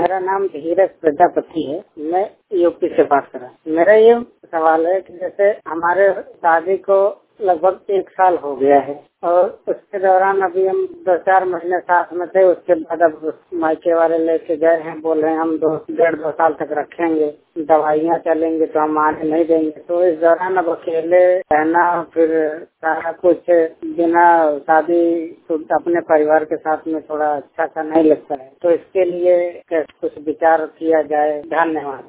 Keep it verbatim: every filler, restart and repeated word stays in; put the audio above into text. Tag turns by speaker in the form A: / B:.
A: मेरा नाम धीरज प्रजापति है। मैं यूपी से बात कर रहा हूँ। मेरा ये सवाल है कि जैसे हमारे शादी को लगभग एक साल हो गया है और उसके दौरान अभी हम दो चार महीने साथ में थे। उसके बाद अब मायके वाले लेके गए हैं, बोल रहे हैं हम दो डेढ़ दो साल तक रखेंगे, दवाइयाँ चलेंगे तो हम आने नहीं देंगे। तो इस दौरान अब अकेले रहना, फिर सारा कुछ बिना शादी अपने परिवार के साथ में थोड़ा अच्छा सा नहीं लगता है। तो इसके लिए कुछ विचार किया जाए। धन्यवाद।